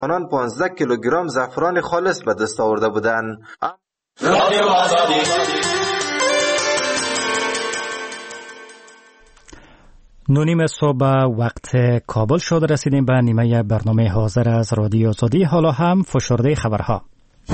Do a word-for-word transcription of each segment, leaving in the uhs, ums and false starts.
آنان پانزده کیلوگرم زعفران خالص به دست آورده بودند. نونیم صبح وقت کابل شد. رسیدیم به نیمه برنامه حاضر از رادیو آزادی. حالا هم فشرده خبرها.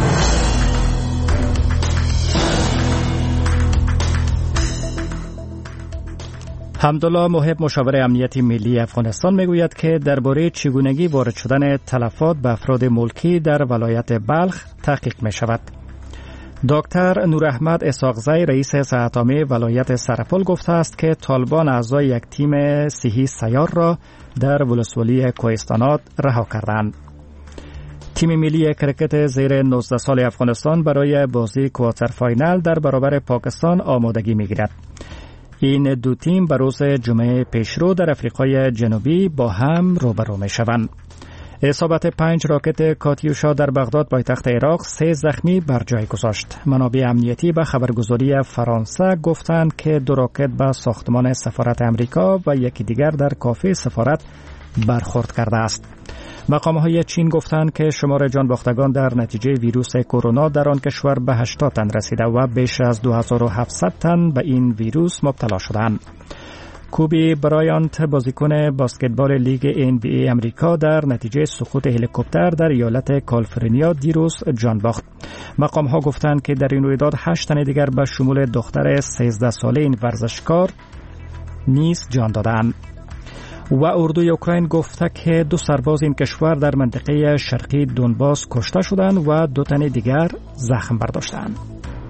حمدالله محب مشاور امنیتی ملی افغانستان میگوید که درباره چگونگی وارد شدن تلفات به افراد ملکی در ولایت بلخ تحقیق می شود. دکتر نوراحمد اسحاقزی رئیس صحت عامه ولایت سرپل گفته است که طالبان اعضای یک تیم صحی سیار را در ولسوالی کوهستانات رها کردند. تیم ملی کرکت زیر نوزده سال افغانستان برای بازی کوارتر فاینال در برابر پاکستان آمادگی می‌گیرد. این دو تیم به روز جمعه پیشرو در افریقای جنوبی با هم روبرو می‌شوند. اصابت پنج راکت کاتیوشا در بغداد پایتخت عراق سه زخمی بر جای گذاشت. منابع امنیتی به خبرگزاری فرانسه گفتند که دو راکت به ساختمان سفارت امریکا و یکی دیگر در کافه سفارت برخورد کرده است. مقام‌های چین گفتند که شمار جان باختگان در نتیجه ویروس کرونا در آن کشور به هشتاد تن رسیده و بیش از دو هزار و هفتصد تن به این ویروس مبتلا شدند. کوبی برایانت بازیکن بسکتبال لیگ ان بی ای امریکا در نتیجه سقوط هلیکوپتر در ایالت کالیفرنیا دیروز جان باخت. مقام‌ها گفتند که در این رویداد هشت تن دیگر به شمول دختر سیزده ساله این ورزشکار نیز جان دادند. و اردوی اوکراین گفته که دو سرباز این کشور در منطقه شرقی دونباس کشته شدند و دو تن دیگر زخم برداشتند.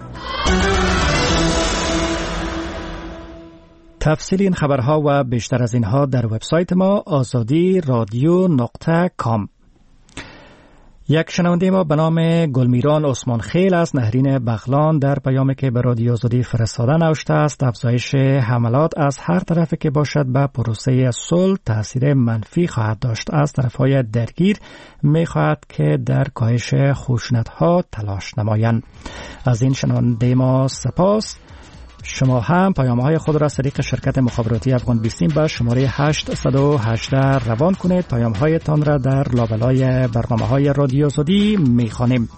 تفصیل این خبرها و بیشتر از اینها در وبسایت ما آزادی رادیو نقطه کام. یک شنونده ما به نام گلمیران عثمان خیل از نهرین بغلان در پیامی که به رادیو آزادی فرستاده نوشته است افزایش حملات از هر طرفی که باشد به پروسه صلح تاثیر منفی خواهد داشت. از طرفهای درگیر می خواهد که در کاهش خشونت‌ها تلاش نمایند. از این شنونده ما سپاس. شما هم پیام‌های خود را از طریق شرکت مخابراتی افغان بیستیم به شماره هشت یک هشت روان کنید. پیام‌هایتان را در لابلای برنامه‌های رادیو آزادی می‌خوانیم.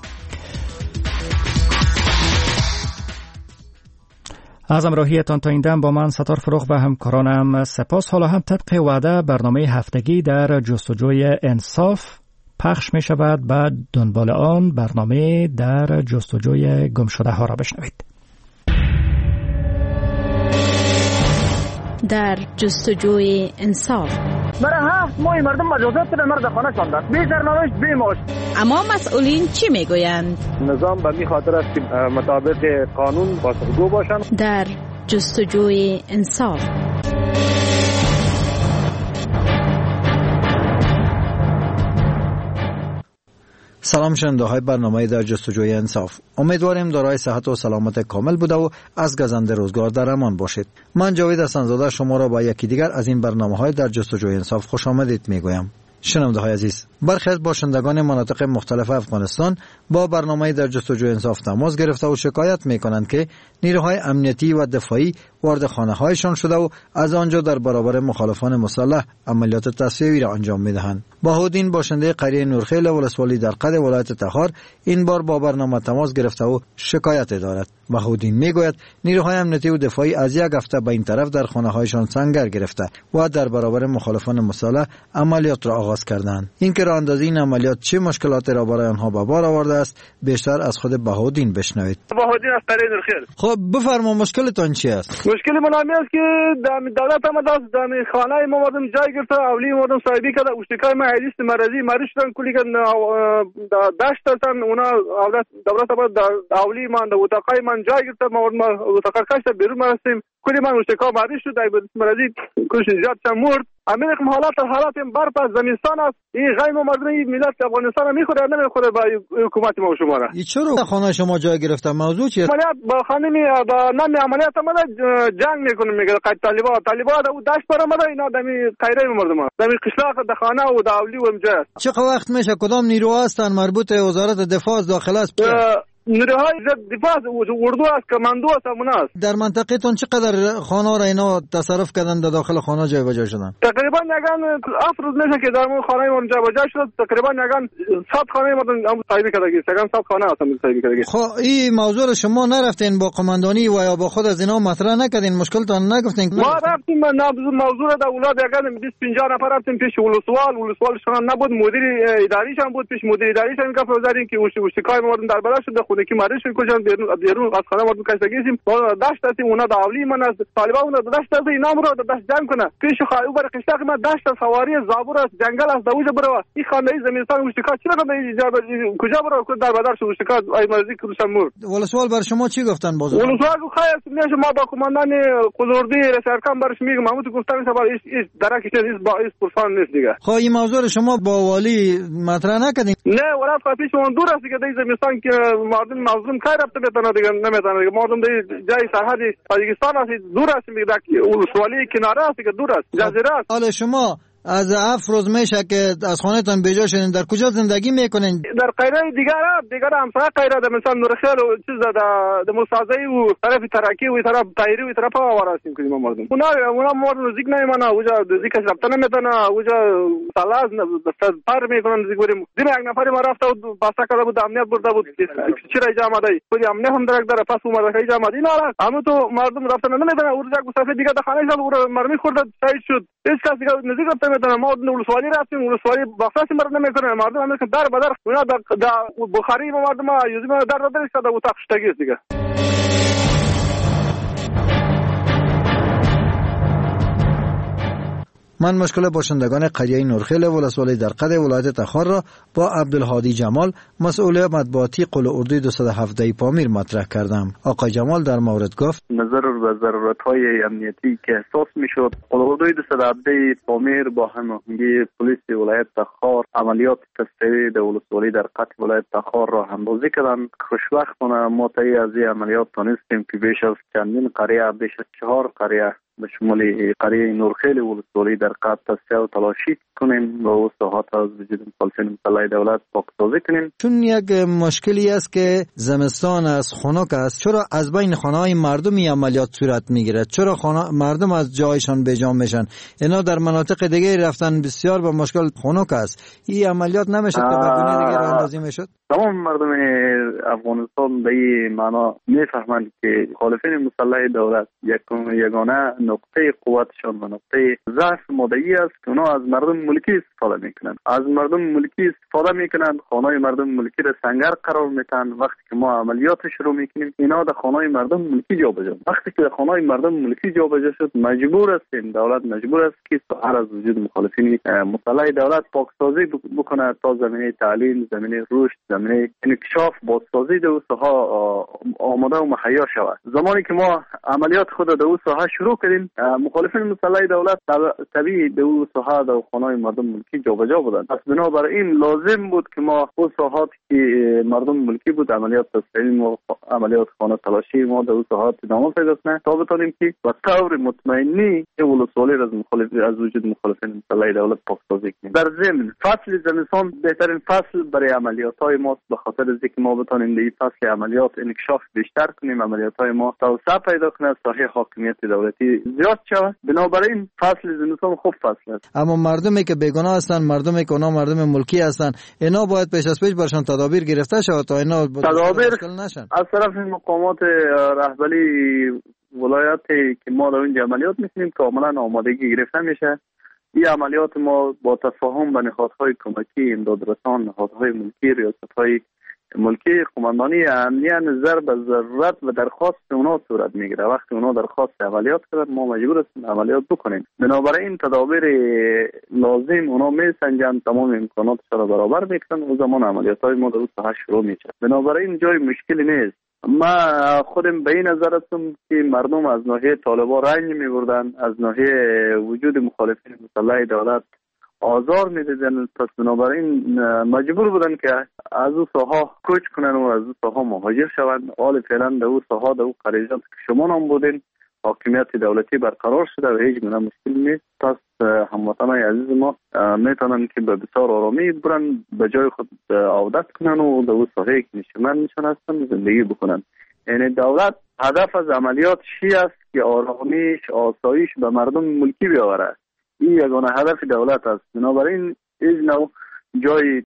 از همراهیتان تا این دم با من ستار فروغ و همکارانم سپاس. حالا هم طبق وعده برنامه هفتگی در جستجوی انصاف پخش می شود. بعد دنبال آن برنامه در جستجوی گمشده ها را بشنوید. در جستجوی انصاف برای هفت ماه مردم مجازات در مرد خانه شاندن بی سرنوشت بی معاش. اما مسئولین چی میگویند؟ نظام به می خاطر است که مطابق قانون پاسخگو باشند. در جستجوی انصاف سلام شنونده های برنامه در جستجوی انصاف. امیدواریم دارای صحت و سلامت کامل بوده و از گزنده روزگار در امان باشید. من جاوید حسن‌زاده شما را با یکی دیگر از این برنامه های در جستجوی انصاف خوش آمدید میگویم. شنونده های عزیز، برخی از باشندگان مناطق مختلف افغانستان با برنامه در جستجوی انصاف تماس گرفته و شکایت میکنند که نیروهای امنیتی و دفاعی وارد خانه هایشان شده و از آنجا در برابر مخالفان مسلح عملیات تصفیه‌ای را انجام میدهند. بهاءالدین باشنده قریه نورخیل ولسوالی در قد ولایت تخار این بار با برنامه تماس گرفته و شکایت دارد. بهاءالدین میگوید نیروهای امنیتی و دفاعی از یک هفته به این طرف در خانه هایشان سنگر گرفته و در برابر مخالفان مسلح عملیات را آغاز کردند. اینکه راه اندازی این عملیات چه مشکلاتی را برای آنها به بار آورده است بیشتر از خود بهاءالدین بشنوید. بهاءالدین از قریه نورخیل. خب بفرما مشکلتان چی است؟ مشکل من همین است که دولت هم دست دم خانه ما مردم جای گرفته اولی مردم صاحبی کرده اوشتکای ما حدیث مرضی مریض شدن کلی که داشت هستن اونا دولت دولت بعد اولی من د اتاقای من جای گرفته ما اتاق کاشت بیرون مرسیم کلی من اوشتکا مریض شد ای مرضی کلش زیاد شد مرد. همین رقم حالات حالات برف از زمستان است. این غیم مردم این ملت افغانستان نمیخوره نمیخوره با حکومت ما و شما را. چرا خانه شما جای گرفته؟ موضوع چیه؟ عملیات با خانه می با نام عملیات ما جنگ میکنه میگه قید طالبان طالبان او داش پر ما اینا دمی خیره مردم دمی قشلاق د خانه و د اولی و امجاز. چه وقت میشه کدام نیرو هستن مربوط وزارت دفاع داخله است؟ نیروهای دفاع اردو است، کماندو است، امنا است. در منطقه تون چقدر خانه را اینا تصرف کردن، در داخل خانه جایبجا شدن؟ تقریبا یگان افروز میشه که در مون خانه ما جابجا شد. تقریبا یگان صد خانه ما هم صاحبی کردگی، یگان صد خانه هستم صاحبی کردگی. خب این موضوع رو شما نرفتین با قماندانی و یا با خود از اینا مطرح نکردین؟ مشکلتون نگفتین؟ ما رفتیم موضوع را در اولاد یگان بیست پنجاه نفر رفتیم پیش ولسوال. ولسوال شما نبود، مدیر اداریش هم بود. پیش مدیر اداریش هم گفت وزارین که اشتکای ما در بلا شده، خونه کی مارش کجا بیرون بیرون از خانه ما کشتگیسیم. ما داشت هستیم اونا داولی من از طالبان اونا داشت از اینا رو داشت جنگ کنه. پیش خایو بر قشتاق ما داشت سواری زابور از جنگل از دوجه برو. این خانه زمینستان اشتکا چرا کنه کجا برو که در بدر شو اشتکا ای مرزی کروشم مور. ولسوال بر شما چی گفتن باز؟ ولسوال گفت خیر میشه ما با کماندان قلوردی رسرکم برش میگم محمود گفتم سوال ایش ایش درکش نیست با ایش پرسان نیست دیگه. خب این موضوع شما با والی مطرح نکردین؟ نه ولی خاطیش اون دور است که در زمینستان که مردم مظلوم کار رفته میتونه دیگه نمیتونه دیگه. مردم در جای سرحد تاجیکستان است، دور است، میگه ولسوالی کناره است که دور است، جزیره است. حالا شما از افروز میشه که از خانهتون بیجا شدین، در کجا زندگی میکنین؟ در قیره دیگر دیگر همسایه قیره در مثلا نورخیل و چیز در در مستازی و طرف ترکی و طرف تایری و طرف آوار هستیم که ما مردم. اونا اونا مردم نزدیک نمیمونه، اوجا نزدیکش رفته نمیتونه، اوجا سالاز پر میکنن نزدیک بریم. دین یک نفر ما رفته بود باستا کرده بود، امنیت برده بود، چرا اینجا آمده؟ خودی امنیت هم درک داره، پس اومده که اینجا آمده. اینا همه تو مردم رفته نمیتونه. اونجا گفتافه دیگه در خانه شد، اون مرمی خورد شهید شد. هیچ کس دیگه نزدیک رفته نمیتونه. ما ولسوالی رفتیم، ولسوالی بخشی مرد نمیکنه، مردم هم در بدر اونا در بخاری ما مردم یوزی ما در در شده و تخشتگی دیگه. من مشکل باشندگان قریه نورخیل ولسوالی در قد ولایت تخار را با عبدالهادی جمال مسئول مطبوعاتی قل اردوی دویست و هفده پامیر مطرح کردم. آقای جمال در مورد گفت نظر و ضرورت‌های امنیتی که احساس می‌شد، قل اردوی دویست و هفده پامیر با هماهنگی پلیس ولایت تخار عملیات تصفیه در ولسوالی در قطع ولایت تخار را همبازی کردند. خوشبختانه ما طی از این عملیات تانستیم که بیش از چندین قریه، بیش از چهار قریه به شمول قریه نورخیل ولسوالی در قطع تصفیه و تلاشی کنیم و او ساحات از وجود مخالفین مسلح دولت پاکسازی کنیم. چون یک مشکلی است که زمستان از خنک است، چرا از بین خانه‌های مردمی عملیات صورت میگیرد؟ چرا خانه مردم از جایشان بیجا میشن؟ اینا در مناطق دیگه رفتن بسیار با مشکل خنک است. این عملیات نمیشه که به گونه دیگه راه اندازی میشد؟ تمام مردم افغانستان به این معنا میفهمند که مخالفین مسلح دولت یک یگانه نقطه قوتشان و نقطه ضعف ماده‌ای است که اونا از مردم ملکی استفاده میکنند. از مردم ملکی استفاده میکنند، خانه‌های مردم ملکی را سنگر قرار میدن. وقتی که ما عملیات شروع میکنیم اینا در خانه‌های مردم ملکی جابجا. وقتی که خانه‌های مردم ملکی جابجا شد، مجبور است این دولت مجبور است که سحر از وجود مخالفین مسلح دولت پاکسازی بکنه تا زمینه تعلیم، زمینه رشد، زمینه انکشاف، بازسازی در ساحه آماده و مهیا شود. زمانی که ما عملیات خود در اون ساحه شروع کردیم، مخالفین مسلح دولت طبیعی در اون ساحه در خانه‌های مردم ملکی جابجا بودند. پس بنابراین لازم بود که ما اون ساحات که مردم ملکی بود عملیات تصفیه و عملیات خانه تلاشی ما در اون ساحات ادامه پیدا کنه تا بتونیم که با طور مطمئنی ولسوالی از مخالف از وجود مخالفین مسلح دولت پاکسازی کنیم. در ضمن فصل زمستان بهترین فصل برای عملیات‌های ما به خاطر اینکه ما بتونیم در این فصل عملیات انکشاف بیشتر کنیم، عملیات‌های ما توسعه پیدا کنه، ساحه حاکمیت دولتی زیاد شود. بنابراین فصل زمستان خوب فصل است. اما مردمی که بیگناه هستند، مردمی که اونا مردم ملکی هستند، اینا باید پیش از پیش برشان تدابیر گرفته شود تا اینا تدابیر نشن. از طرف مقامات رهبری ولایتی که ما در اونجا عملیات میکنیم کاملا آمادگی گرفته میشه. این عملیات ما با تفاهم با نهادهای کمکی، امدادرسان، نهادهای ملکی، ریاستهای ملکی، قماندانی امنیه نظر به ضرورت و درخواست اونا صورت میگیره. وقتی اونا درخواست عملیات کردن ما مجبور هستیم عملیات بکنیم. بنابراین تدابیر لازم اونا میسنجن، تمام امکاناتش را برابر میکنن و زمان عملیات های ما در ساحه شروع میشه. بنابراین جای مشکلی نیست. ما خودم به این نظر هستم که مردم از ناحیه طالبان رنج میبردن، از ناحیه وجود مخالفین مسلح دولت آزار میدیدن. پس بنابراین مجبور بودن که از او ساحه کوچ کنن و از او ساحه مهاجر شوند. حال فعلا در او ساحه در او قریجات که شما نام بودین حاکمیت دولتی برقرار شده و هیچ گونه مشکل نیست. پس هموطنان عزیز ما میتونن که به بسیار آرامی برن به جای خود عودت کنن و در اون ساحه که نشمن میشن هستن زندگی بکنن. یعنی دولت هدف از عملیات چی است که آرامیش آسایش به مردم ملکی بیاوره. این یگانه هدف دولت است. بنابراین این نوع جای